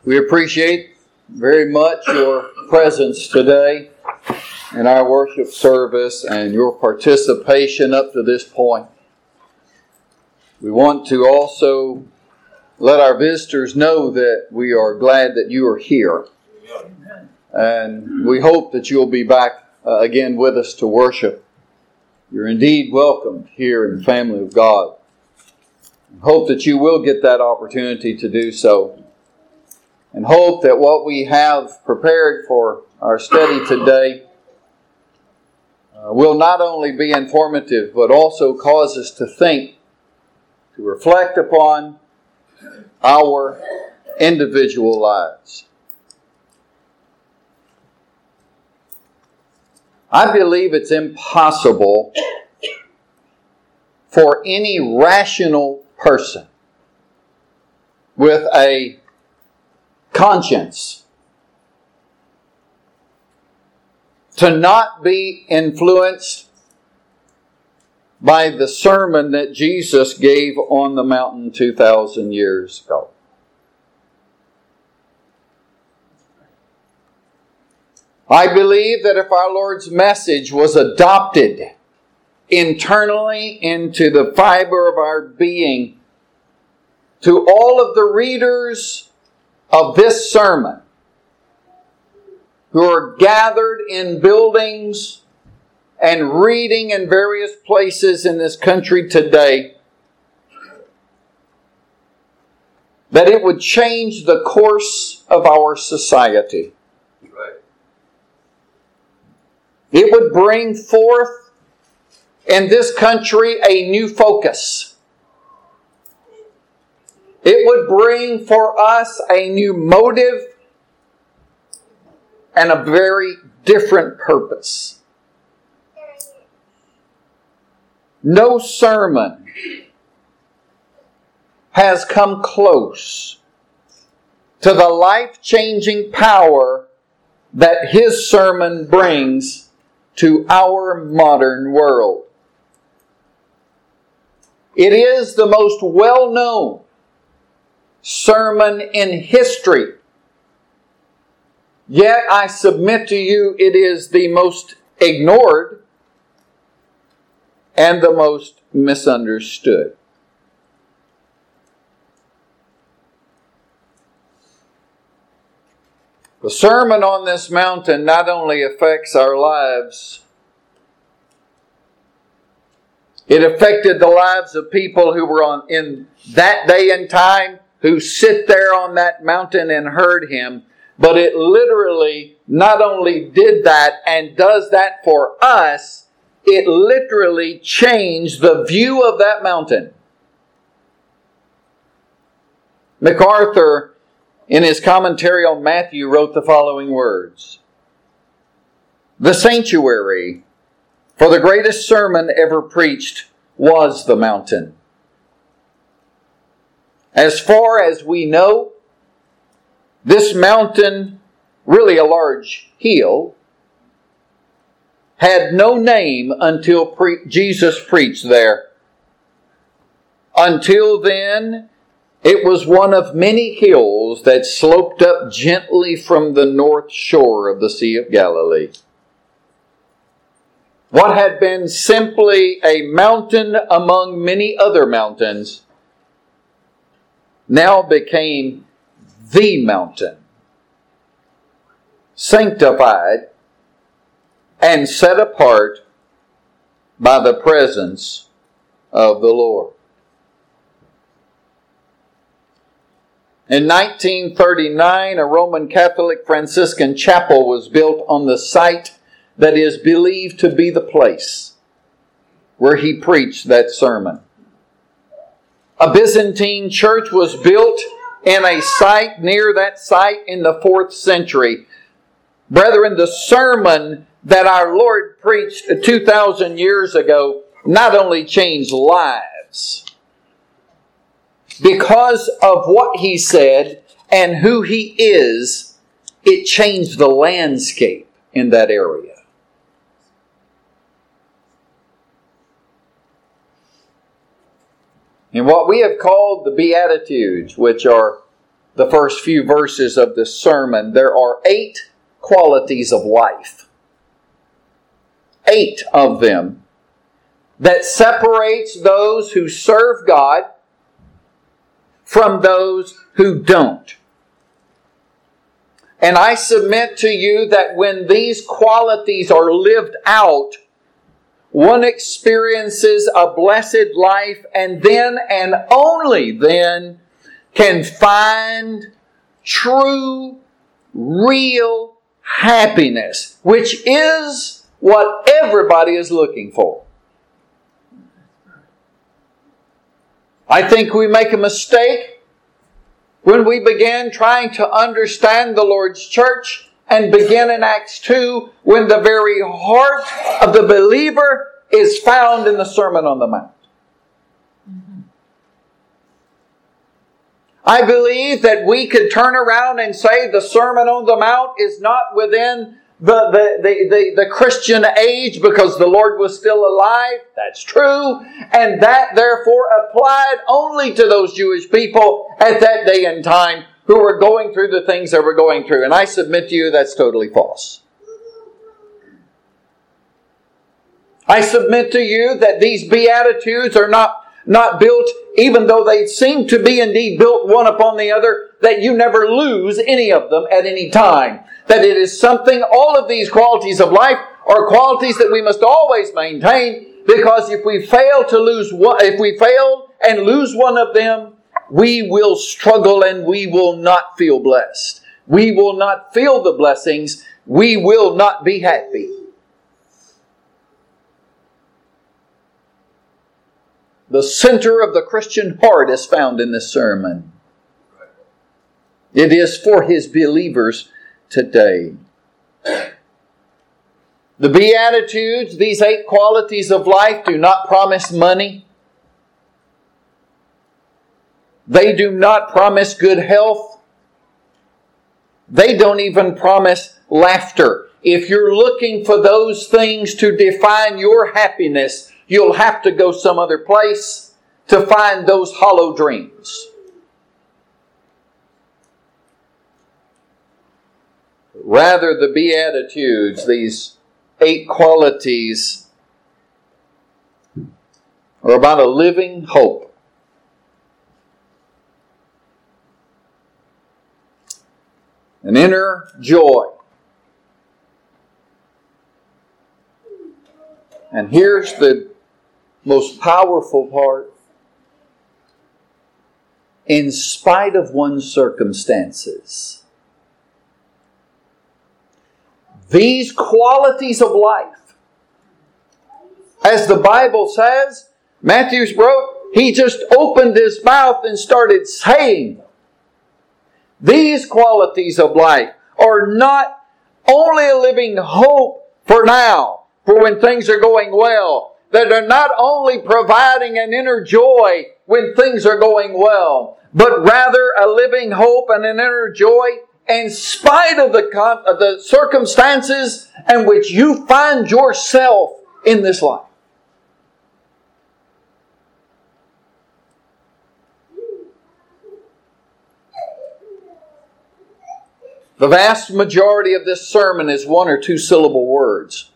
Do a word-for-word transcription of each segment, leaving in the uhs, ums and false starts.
We appreciate very much your presence today in our worship service and your participation up to this point. We want to also let our visitors know that we are glad that you are here. And we hope that you'll be back uh, again with us to worship. You're indeed welcomed here in the family of God. I hope that you will get that opportunity to do so. And hope that what we have prepared for our study today uh, will not only be informative, but also cause us to think, to reflect upon our individual lives. I believe it's impossible for any rational person with a conscience to not be influenced by the sermon that Jesus gave on the mountain two thousand years ago. I believe that if our Lord's message was adopted internally into the fiber of our being, to all of the readers of this sermon who are gathered in buildings and reading in various places in this country today, that it would change the course of our society. Right. It would bring forth in this country a new focus. It would bring for us a new motive and a very different purpose. No sermon has come close to the life-changing power that his sermon brings to our modern world. It is the most well-known sermon in history. Yet I submit to you it is the most ignored and the most misunderstood. The Sermon on this Mountain not only affects our lives, it affected the lives of people who were on in that day and time, who sit there on that mountain and heard Him. But it literally not only did that and does that for us, it literally changed the view of that mountain. MacArthur, in his commentary on Matthew, wrote the following words: "The sanctuary for the greatest sermon ever preached was the mountain. As far as we know, this mountain, really a large hill, had no name until pre- Jesus preached there. Until then, it was one of many hills that sloped up gently from the north shore of the Sea of Galilee. What had been simply a mountain among many other mountains now became the mountain, sanctified and set apart by the presence of the Lord." In nineteen thirty-nine, a Roman Catholic Franciscan chapel was built on the site that is believed to be the place where he preached that sermon. A Byzantine church was built in a site near that site in the fourth century. Brethren, the sermon that our Lord preached two thousand years ago not only changed lives, because of what He said and who He is, it changed the landscape in that area. In what we have called the Beatitudes, which are the first few verses of this sermon, there are eight qualities of life. Eight of them that separates those who serve God from those who don't. And I submit to you that when these qualities are lived out, one experiences a blessed life, and then and only then can find true, real happiness, which is what everybody is looking for. I think we make a mistake when we begin trying to understand the Lord's church and begin in Acts two, when the very heart of the believer is found in the Sermon on the Mount. I believe that we could turn around and say the Sermon on the Mount is not within the, the, the, the, the Christian age because the Lord was still alive. That's true. And that therefore applied only to those Jewish people at that day and time who were going through the things they were going through. And I submit to you that's totally false. I submit to you that these Beatitudes are not Not built, even though they seem to be indeed built one upon the other, that you never lose any of them at any time. That it is something, all of these qualities of life are qualities that we must always maintain, because if we fail to lose one, if we fail and lose one of them, we will struggle and we will not feel blessed. We will not feel the blessings. We will not be happy. The center of the Christian heart is found in this sermon. It is for His believers today. The Beatitudes, these eight qualities of life, do not promise money. They do not promise good health. They don't even promise laughter. If you're looking for those things to define your happiness, you'll have to go some other place to find those hollow dreams. Rather, the Beatitudes, these eight qualities, are about a living hope. An inner joy. And here's the most powerful part. In spite of one's circumstances, these qualities of life, as the Bible says, Matthew wrote, he just opened his mouth and started saying, these qualities of life are not only a living hope for now, for when things are going well, that are not only providing an inner joy when things are going well, but rather a living hope and an inner joy in spite of the, of the circumstances in which you find yourself in this life. The vast majority of this sermon is one or two syllable words.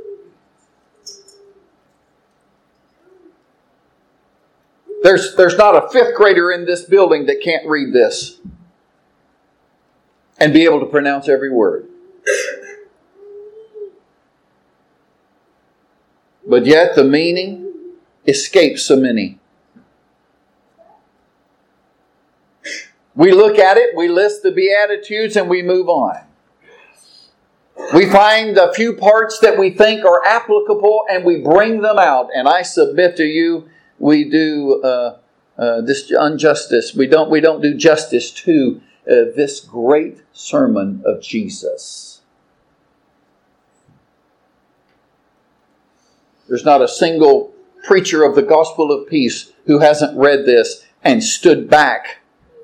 There's, there's not a fifth grader in this building that can't read this and be able to pronounce every word. But yet the meaning escapes so many. We look at it, we list the Beatitudes, and we move on. We find a few parts that we think are applicable and we bring them out. And I submit to you, we do uh, uh, this injustice. We don't, we don't do justice to uh, this great sermon of Jesus. There's not a single preacher of the gospel of peace who hasn't read this and stood back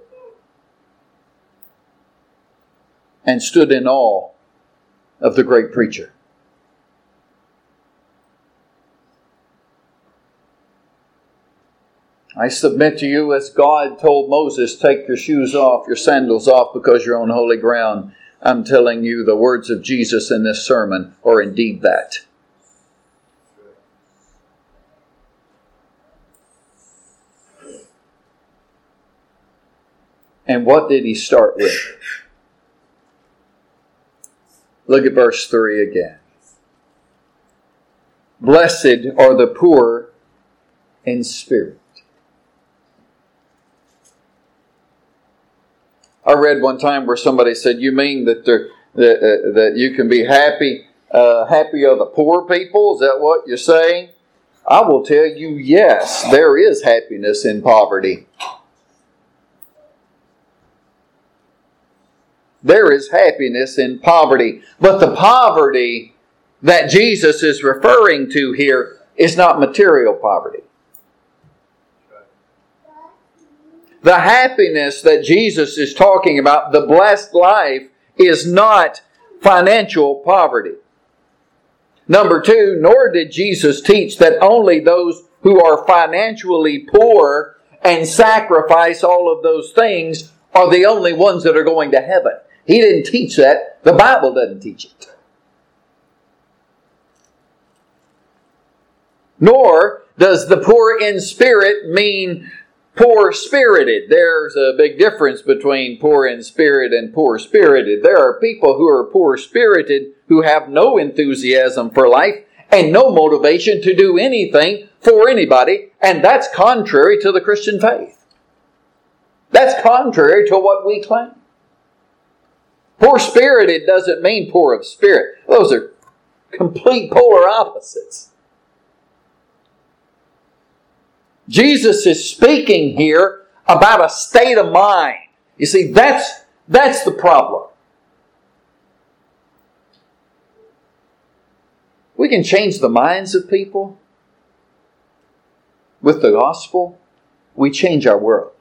and stood in awe of the great preacher. I submit to you as God told Moses, take your shoes off, your sandals off, because you're on holy ground. I'm telling you the words of Jesus in this sermon are indeed that. And what did he start with? Look at verse three again. Blessed are the poor in spirit. I read one time where somebody said, you mean that that, uh, that you can be happy, uh, happy are the poor people? Is that what you're saying? I will tell you, yes, there is happiness in poverty. There is happiness in poverty. But the poverty that Jesus is referring to here is not material poverty. The happiness that Jesus is talking about, the blessed life, is not financial poverty. Number two, nor did Jesus teach that only those who are financially poor and sacrifice all of those things are the only ones that are going to heaven. He didn't teach that. The Bible doesn't teach it. Nor does the poor in spirit mean poor-spirited. There's a big difference between poor in spirit and poor-spirited. There are people who are poor-spirited who have no enthusiasm for life and no motivation to do anything for anybody, and that's contrary to the Christian faith. That's contrary to what we claim. Poor-spirited doesn't mean poor of spirit. Those are complete polar opposites. Jesus is speaking here about a state of mind. You see, that's, that's the problem. We can change the minds of people. With the gospel, we change our world.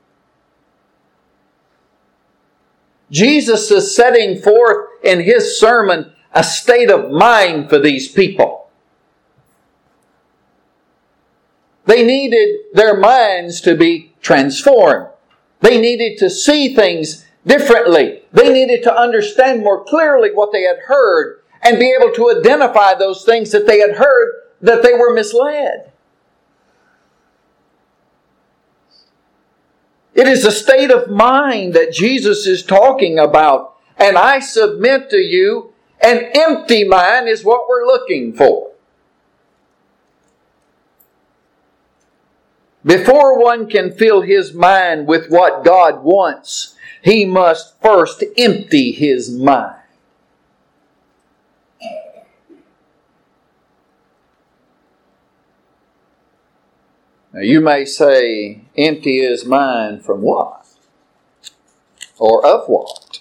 Jesus is setting forth in His sermon a state of mind for these people. They needed their minds to be transformed. They needed to see things differently. They needed to understand more clearly what they had heard and be able to identify those things that they had heard that they were misled. It is a state of mind that Jesus is talking about. And I submit to you, an empty mind is what we're looking for. Before one can fill his mind with what God wants, he must first empty his mind. Now you may say, empty his mind from what? Or of what?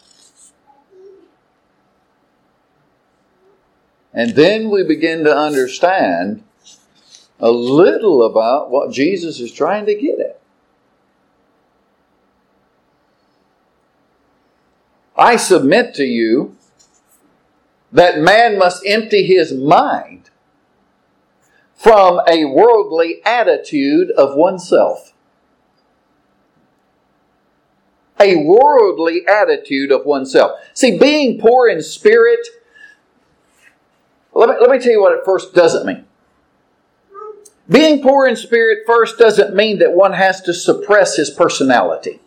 And then we begin to understand a little about what Jesus is trying to get at. I submit to you that man must empty his mind from a worldly attitude of oneself. A worldly attitude of oneself. See, being poor in spirit, let me, let me tell you what it first doesn't mean. Being poor in spirit first doesn't mean that one has to suppress his personality.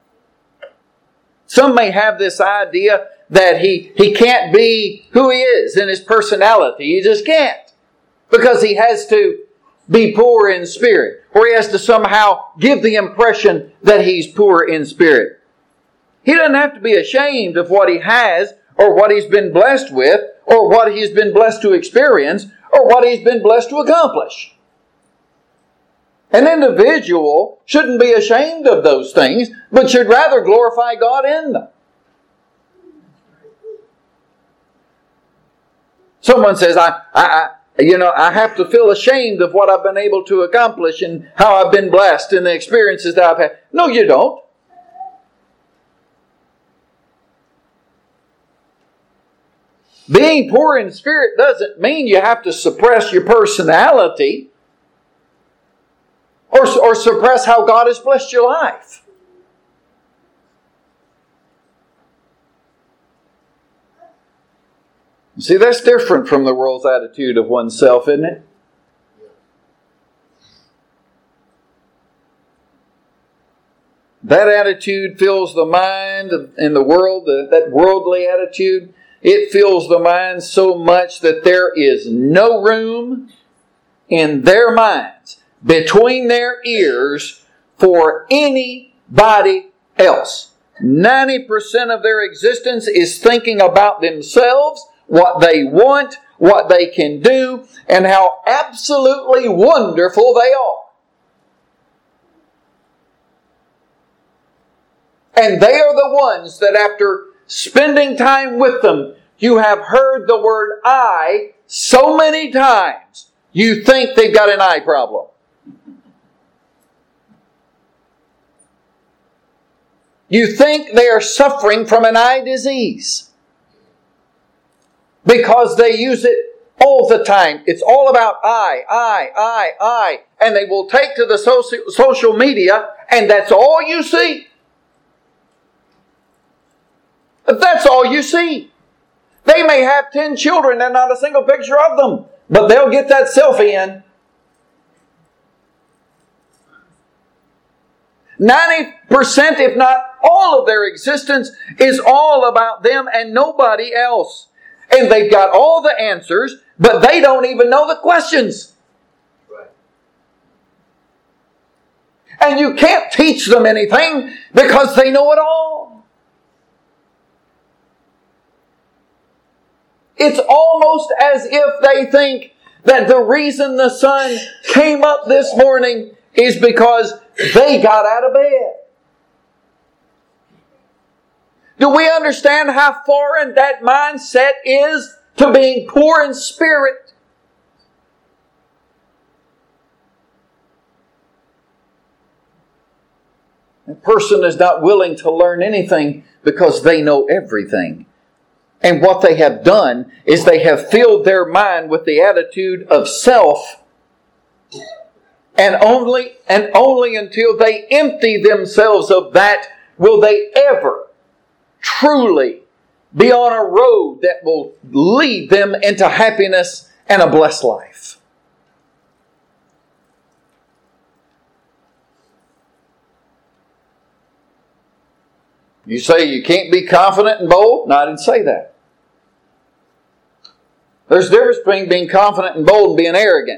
Some may have this idea that he, he can't be who he is in his personality. He just can't. Because he has to be poor in spirit. Or he has to somehow give the impression that he's poor in spirit. He doesn't have to be ashamed of what he has, or what he's been blessed with, or what he's been blessed to experience, or what he's been blessed to accomplish. An individual shouldn't be ashamed of those things, but should rather glorify God in them. Someone says, I, I, I, you know, I have to feel ashamed of what I've been able to accomplish and how I've been blessed and the experiences that I've had. No, you don't. Being poor in spirit doesn't mean you have to suppress your personality or, or suppress how God has blessed your life. See, that's different from the world's attitude of oneself, isn't it? That attitude fills the mind in the world, that worldly attitude, it fills the mind so much that there is no room in their minds, between their ears, for anybody else. ninety percent of their existence is thinking about themselves, what they want, what they can do, and how absolutely wonderful they are. And they are the ones that after spending time with them, you have heard the word I so many times, you think they've got an eye problem. You think they are suffering from an eye disease. Because they use it all the time. It's all about I, I, I, I. And they will take to the soci- social media, and that's all you see. That's all you see. They may have ten children and not a single picture of them, but they'll get that selfie in. ninety percent, if not all of their existence, is all about them and nobody else. And they've got all the answers, but they don't even know the questions. Right. And you can't teach them anything because they know it all. It's almost as if they think that the reason the sun came up this morning is because they got out of bed. Do we understand how foreign that mindset is to being poor in spirit? A person is not willing to learn anything because they know everything. And what they have done is they have filled their mind with the attitude of self. And only, and only until they empty themselves of that will they ever truly be on a road that will lead them into happiness and a blessed life. You say you can't be confident and bold? No, I didn't say that. There's a difference between being confident and bold and being arrogant.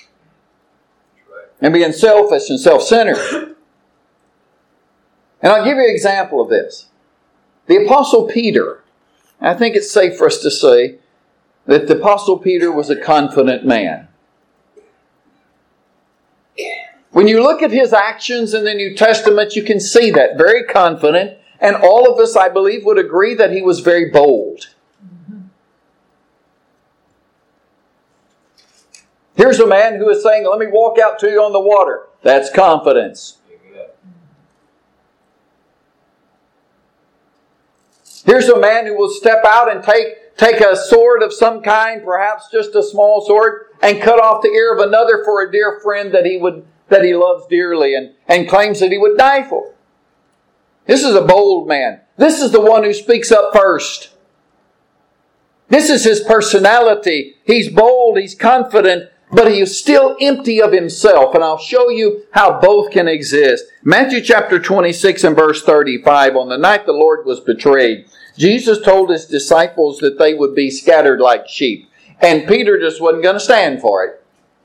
And being selfish and self-centered. And I'll give you an example of this. The Apostle Peter. I think it's safe for us to say that the Apostle Peter was a confident man. When you look at his actions in the New Testament, you can see that. Very confident. And all of us, I believe, would agree that he was very bold. Here's a man who is saying, let me walk out to you on the water. That's confidence. Here's a man who will step out and take, take a sword of some kind, perhaps just a small sword, and cut off the ear of another for a dear friend that he would that he loves dearly and, and claims that he would die for. This is a bold man. This is the one who speaks up first. This is his personality. He's bold, he's confident, but he is still empty of himself. And I'll show you how both can exist. Matthew chapter twenty-six and verse thirty-five. On the night the Lord was betrayed, Jesus told his disciples that they would be scattered like sheep. And Peter just wasn't going to stand for it.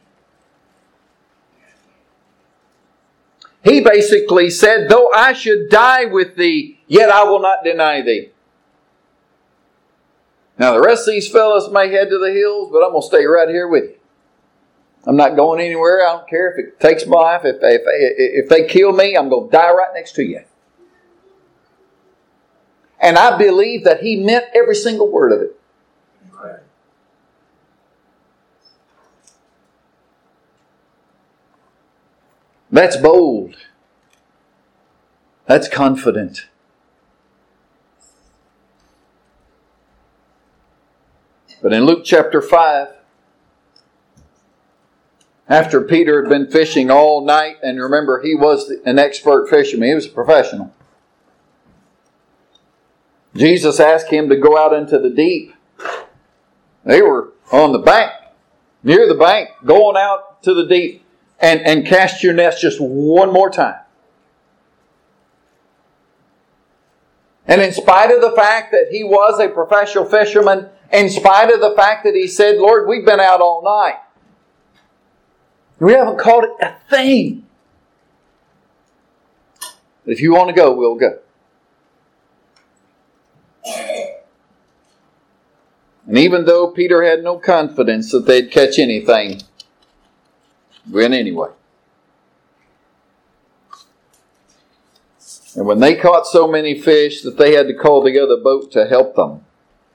He basically said, though I should die with thee, yet I will not deny thee. Now the rest of these fellas may head to the hills, but I'm going to stay right here with you. I'm not going anywhere. I don't care if it takes my life. If, if, if they kill me, I'm going to die right next to you. And I believe that he meant every single word of it. That's bold. That's confident. But in Luke chapter five After Peter had been fishing all night, and remember, he was an expert fisherman. He was a professional. Jesus asked him to go out into the deep. They were on the bank, near the bank, going out to the deep, and, and cast your nets just one more time. And in spite of the fact that he was a professional fisherman, in spite of the fact that he said, Lord, we've been out all night, we haven't caught a thing. But if you want to go, we'll go. And even though Peter had no confidence that they'd catch anything, went anyway. And when they caught so many fish that they had to call the other boat to help them.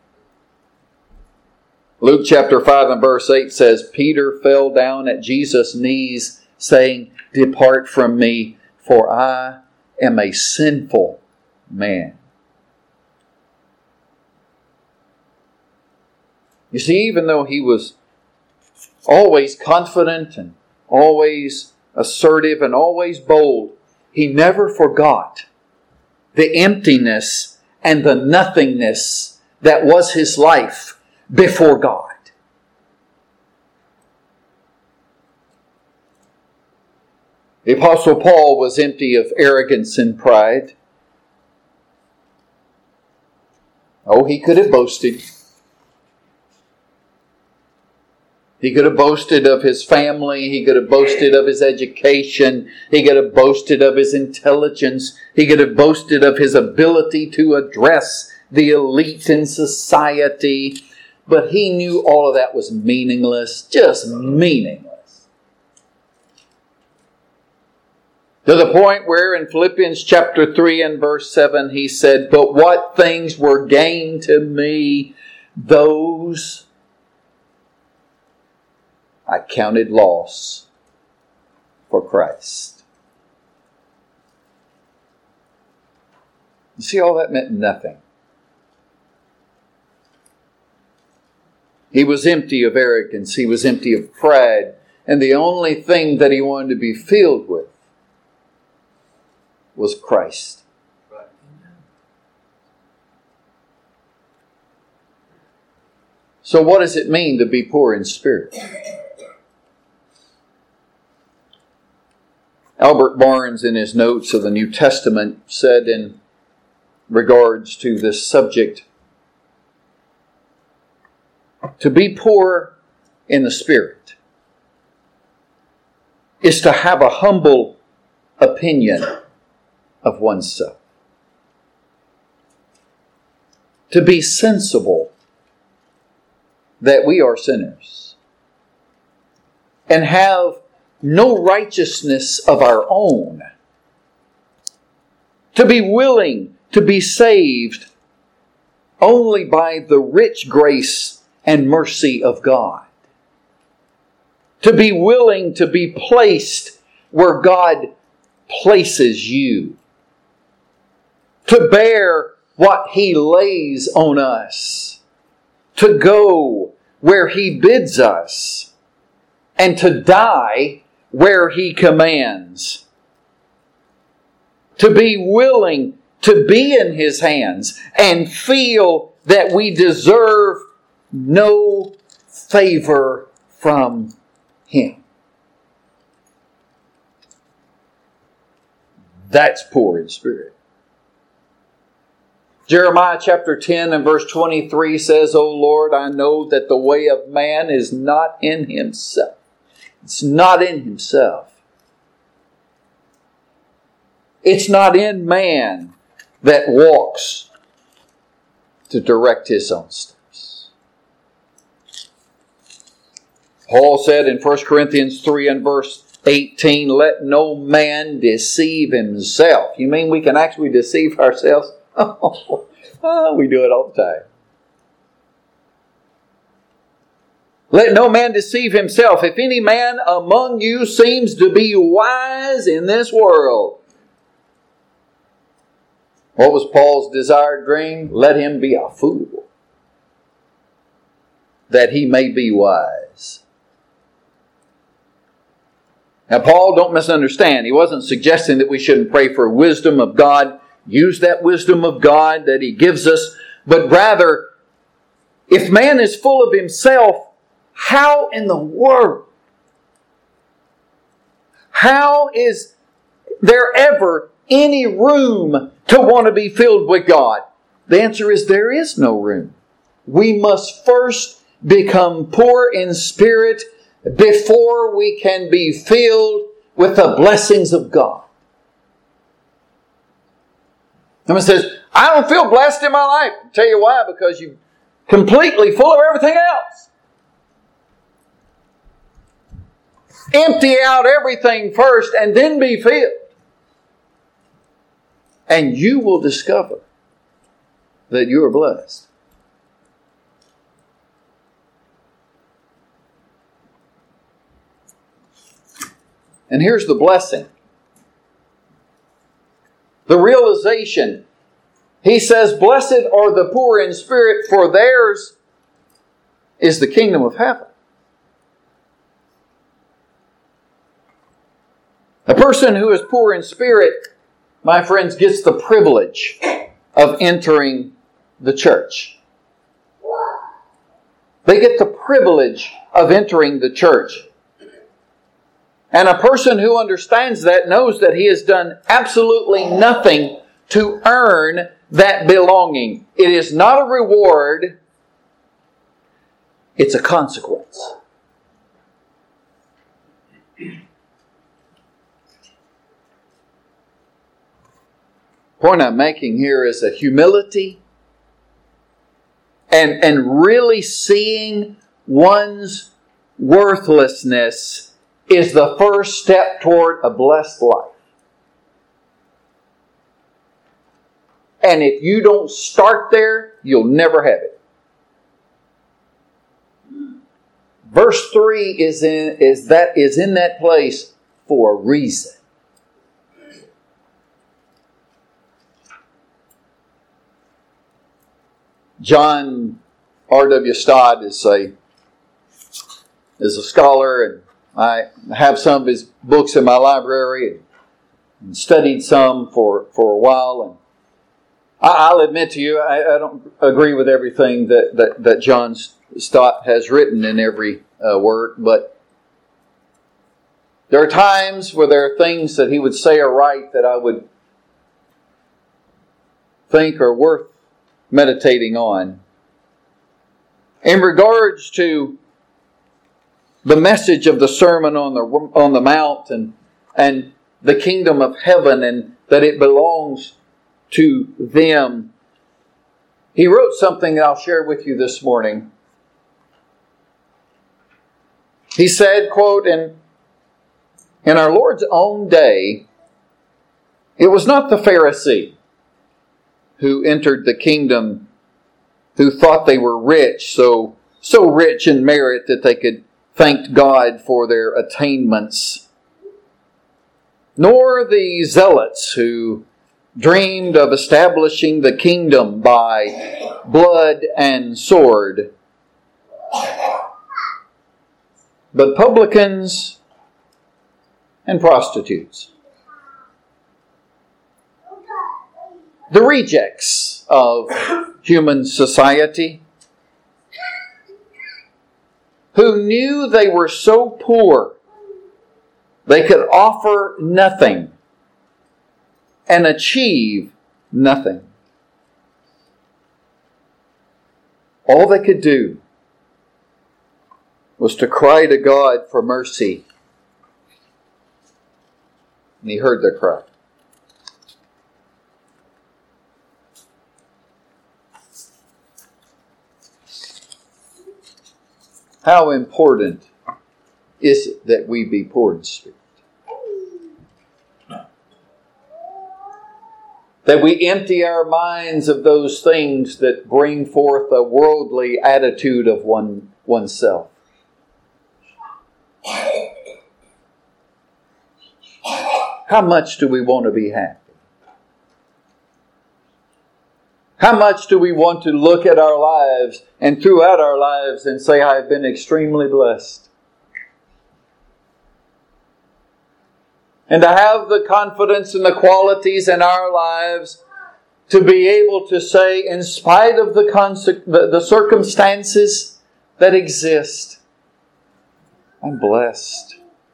Luke chapter five and verse eight says, Peter fell down at Jesus' knees, saying, Depart from me, for I am a sinful man. You see, even though he was always confident and always assertive and always bold, he never forgot the emptiness and the nothingness that was his life before God. The Apostle Paul was empty of arrogance and pride. Oh, he could have boasted. He could have boasted of his family. He could have boasted of his education. He could have boasted of his intelligence. He could have boasted of his ability to address the elite in society. But he knew all of that was meaningless, just meaningless. To the point where in Philippians chapter three and verse seven he said, But what things were gained to me, those I counted loss for Christ. You see, all that meant nothing. He was empty of arrogance. He was empty of pride. And the only thing that he wanted to be filled with was Christ. So what does it mean to be poor in spirit? Albert Barnes, in his notes of the New Testament, said in regards to this subject, to be poor in the spirit is to have a humble opinion of oneself. To be sensible that we are sinners and have no righteousness of our own. To be willing to be saved only by the rich grace and mercy of God. To be willing to be placed where God places you. To bear what He lays on us. To go where He bids us. And to die where He commands. To be willing to be in His hands and feel that we deserve no favor from Him. That's poor in spirit. Jeremiah chapter ten and verse twenty-three says, O Lord, I know that the way of man is not in himself. It's not in himself. It's not in man that walks to direct his own steps. Paul said in First Corinthians three and verse eighteen, let no man deceive himself. You mean we can actually deceive ourselves? Oh, we do it all the time. Let no man deceive himself. If any man among you seems to be wise in this world. What was Paul's desired dream? Let him be a fool, that he may be wise. Now, Paul, don't misunderstand. He wasn't suggesting that we shouldn't pray for wisdom of God, use that wisdom of God that He gives us, but rather, if man is full of himself, how in the world, how is there ever any room to want to be filled with God? The answer is there is no room. We must first become poor in spirit before we can be filled with the blessings of God. Someone says, I don't feel blessed in my life. I'll tell you why, because you're completely full of everything else. Empty out everything first and then be filled. And you will discover that you are blessed. And here's the blessing. The realization. He says, blessed are the poor in spirit, for theirs is the kingdom of heaven. A person who is poor in spirit, my friends, gets the privilege of entering the church. They get the privilege of entering the church. And a person who understands that knows that he has done absolutely nothing to earn that belonging. It is not a reward, it's a consequence. The point I'm making here is that humility and, and really seeing one's worthlessness is the first step toward a blessed life. And if you don't start there, you'll never have it. Verse three is in is that is in that place for a reason. John R W Stott is a is a scholar, and I have some of his books in my library and studied some for, for a while. And I, I'll admit to you, I, I don't agree with everything that, that, that John Stott has written in every uh, work, but there are times where there are things that he would say or write that I would think are worth meditating on. In regards to the message of the Sermon on the on the Mount and, and the kingdom of heaven, and that it belongs to them. He wrote something that I'll share with you this morning. He said, quote, in, in our Lord's own day, it was not the Pharisee who entered the kingdom who thought they were rich, so, so rich in merit that they could thank God for their attainments, nor the zealots who dreamed of establishing the kingdom by blood and sword, but publicans and prostitutes, the rejects of human society, who knew they were so poor they could offer nothing and achieve nothing. All they could do was to cry to God for mercy. And He heard their cry. How important is it that we be poor in spirit? That we empty our minds of those things that bring forth a worldly attitude of one oneself. How much do we want to be happy? How much do we want to look at our lives and throughout our lives and say, I have been extremely blessed? And to have the confidence and the qualities in our lives to be able to say, in spite of the, conse- the, the circumstances that exist, I'm blessed.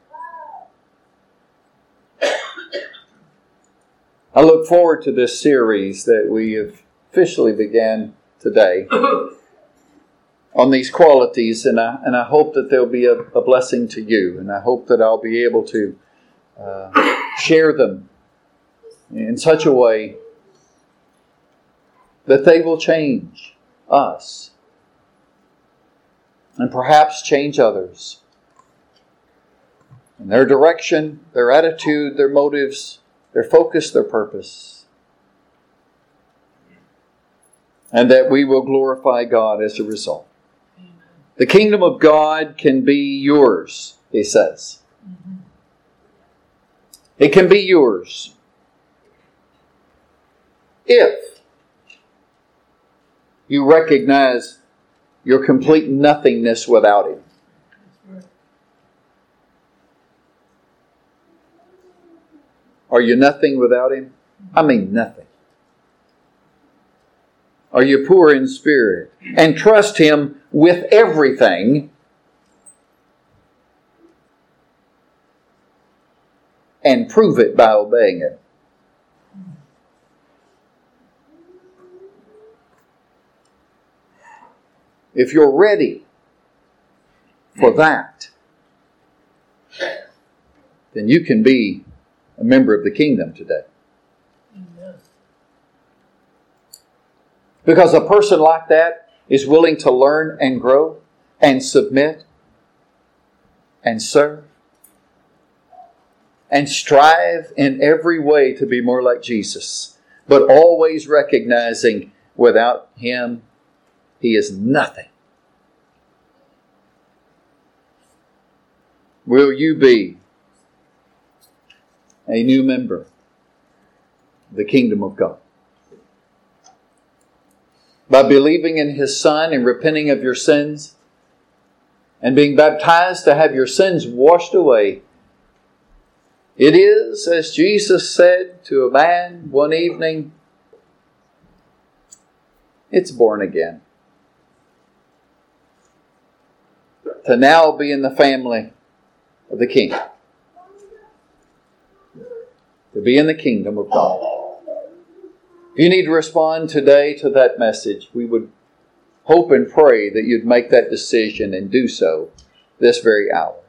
I look forward to this series that we have officially began today on these qualities, and I, and I hope that they'll be a, a blessing to you, and I hope that I'll be able to uh, share them in such a way that they will change us and perhaps change others. And their direction, their attitude, their motives, their focus, their purpose. And that we will glorify God as a result. Amen. The kingdom of God can be yours, he says. Mm-hmm. It can be yours if you recognize your complete nothingness without Him. Are you nothing without Him? I mean nothing. Are you poor in spirit and trust Him with everything and prove it by obeying it? If you're ready for that, then you can be a member of the kingdom today. Amen. Because a person like that is willing to learn and grow and submit and serve and strive in every way to be more like Jesus, but always recognizing without Him, he is nothing. Will you be a new member of the kingdom of God? By believing in His Son and repenting of your sins and being baptized to have your sins washed away. It is, as Jesus said to a man one evening, it's born again. To now be in the family of the King. To be in the kingdom of God. If you need to respond today to that message, we would hope and pray that you'd make that decision and do so this very hour.